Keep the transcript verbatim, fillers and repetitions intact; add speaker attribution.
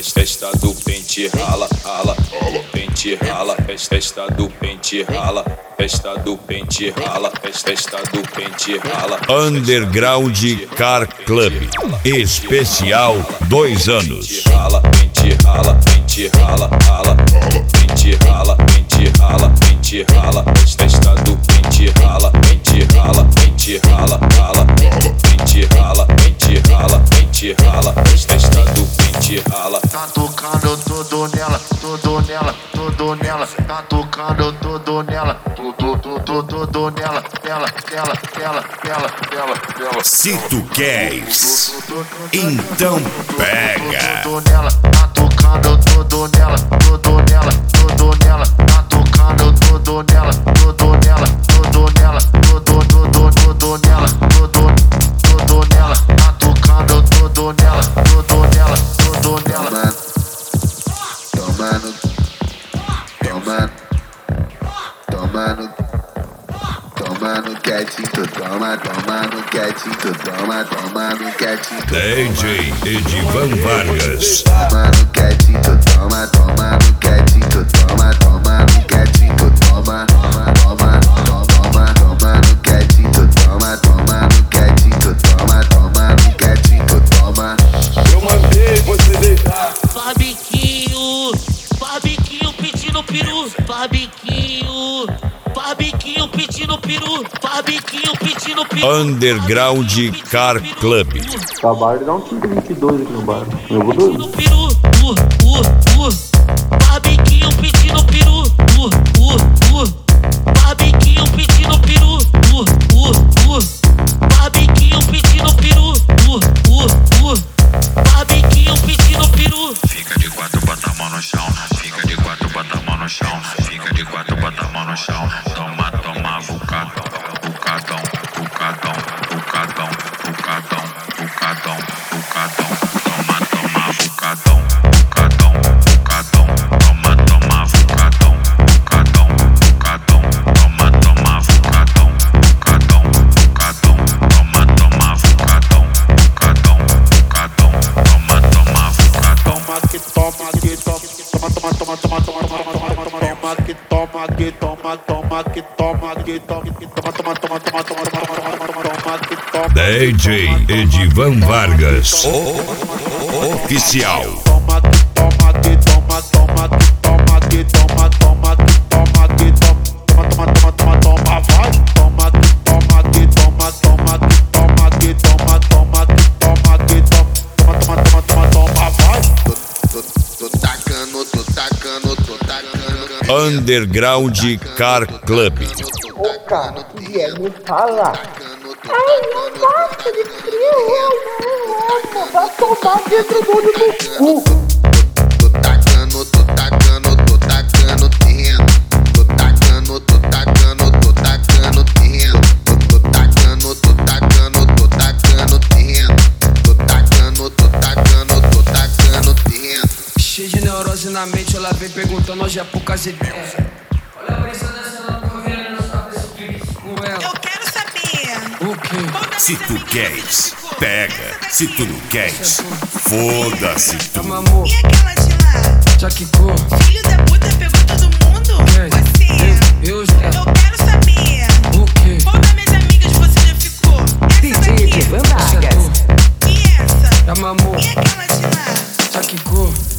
Speaker 1: festa do pente rala, rala, pente rala, festa do pente rala, festa do pente rala, festa do pente rala.
Speaker 2: Underground Car Club especial dois anos.
Speaker 1: Rala, pente rala, pente rala, rala, pente rala, pente rala, pente rala, festa do pente rala, pente rala, pente rala, rala, pente rala, pente rala, pente rala, festa do pente rala.
Speaker 3: Tá tocando tudo nela, tudo nela, tudo nela. Tá tocando tudo nela, tudo, tudo, tudo nela, nela, nela, nela, nela, nela, nela.
Speaker 2: Se tu queres, então pega.
Speaker 3: Tudo nela, tá tocando tudo nela, tudo nela, tudo nela. Tá tocando tudo nela, tudo nela, tudo nela, tudo, tudo, tudo nela, tudo, tudo nela. Tá tocando tudo nela, tudo nela, tudo nela. Tomando, tomando, tomando, tomando quietinho, toma, tomando quietinho, toma, tomando quietinho.
Speaker 2: D J Edivan Vargas.
Speaker 3: Tomando quietinho, toma, tomando quietinho, toma, tomando quietinho, toma, toma, toma, toma, tomando quietinho, toma, tomando quietinho, toma, tomando quietinho, toma.
Speaker 1: Eu mandei você deitar.
Speaker 4: Barbiquinho, barbiquinho pedindo peru, barbiquinho, barbiquinho pedindo peru, barbiquinho pedindo peru.
Speaker 2: Underground Car Club.
Speaker 5: Trabalho dá um quinze, vinte e dois aqui no bar. Eu vou dormir.
Speaker 4: Pedindo peru, uh, uh, uh. Barbiquinho pedindo peru, uh, uh, uh. Barbiquinho pedindo peru, uh, uh, uh. Barbiquinho pedindo peru, uh, uh, uh. Barbiquinho pedindo peru.
Speaker 6: Fica de quatro, bota a mão no chão. Fica de quatro, bota a mão no chão. Fica de quatro, bota a mão no chão. Toma, toma, bucadão, bucadão, bucadão, bucadão, bucadão, bucadão, bucadão. Toma, toma, bucadão, bucadão, bucadão. Toma, toma, bucadão, bucadão, bucadão. Toma, toma, bucadão, bucadão, bucadão. Toma, toma, bucadão, bucadão, bucadão. Toma, toma, bucadão.
Speaker 3: Toma que toma que toma, toma, toma, toma, toma, toma, toma, toma que toma que toma, toma que toma que toma, toma, toma, toma, toma, toma, toma que toma.
Speaker 2: D J Edivan Vargas. O- Oficial.
Speaker 3: Toma que toma que toma, toma que toma que toma, toma que toma que toma, toma, toma, toma, toma, vai. Toma que toma que toma, toma que toma que toma, toma que toma que toma, toma, toma, toma, toma, vai. Tô tacando, tô tacando, tô tacando.
Speaker 2: Underground Car Club.
Speaker 7: Ô, cara, que vier me falar. Ai, não gosto de frio, eu amo. Vai tomar dentro do olho do cu.
Speaker 3: Tô tacando, tô tacando, tô tacando terreno. Tô tacando, tô tacando, tô tacando terreno. Tô tacando, tô tacando, tô tacando terreno. Tô tacando, tô tacando, tô tacando terreno.
Speaker 8: Cheio de neurose na mente, ela vem perguntando hoje é poucas ideias. Olha a pressão dessa ela correndo na sua cabeça com ela.
Speaker 9: Eu quero saber.
Speaker 8: O quê?
Speaker 2: Se tu queres, pega. Se tu não queres, foda-se tu.
Speaker 8: Chama amor,
Speaker 9: E aquela de lá?
Speaker 8: já quicou.
Speaker 9: Filho da puta pegou todo mundo?
Speaker 8: Quem?
Speaker 9: Você.
Speaker 8: Eu já.
Speaker 9: Eu quero saber.
Speaker 8: O quê?
Speaker 9: Qual das minhas amigas você já ficou? Essa daqui.
Speaker 8: Essa é tua.
Speaker 9: E essa?
Speaker 8: Chama amor,
Speaker 9: E aquela de lá?
Speaker 8: já quicou.